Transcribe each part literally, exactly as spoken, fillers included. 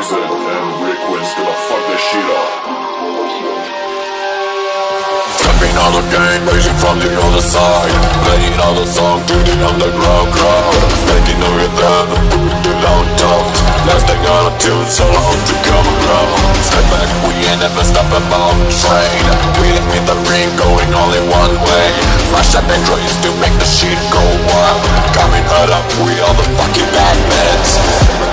Jason and Rickwins's gonna fuck this shit up. Jumping on the game, racing from the other side, playing all the songs to the underground crowd, making the rhythm, the loud tones, lasting out of tune so long to come around. Step back, we ain't never stop about train. We in the ring, going only one way. Flash up and trace to make the shit go wild. Coming hard up, we are the fucking bad men.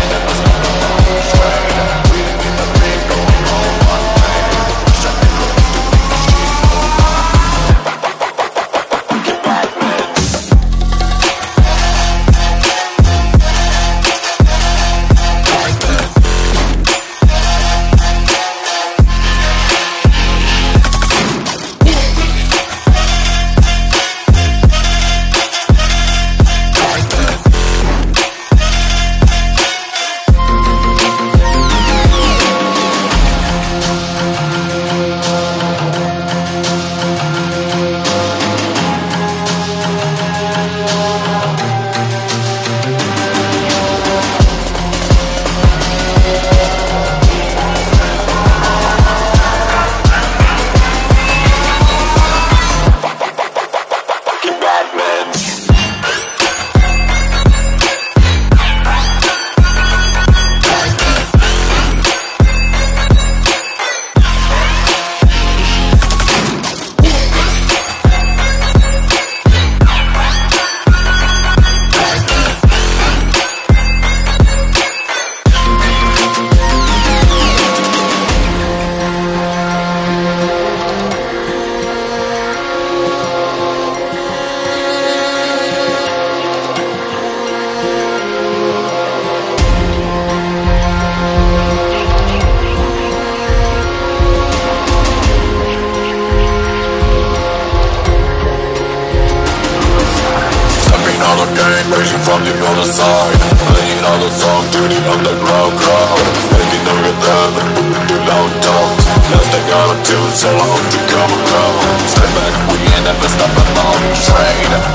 Racing from the other side, playing all the songs to the underground crowd, making the rhythm, the loud tones, lasting out of tune so long to come around. Step back, we ain't never stop about train.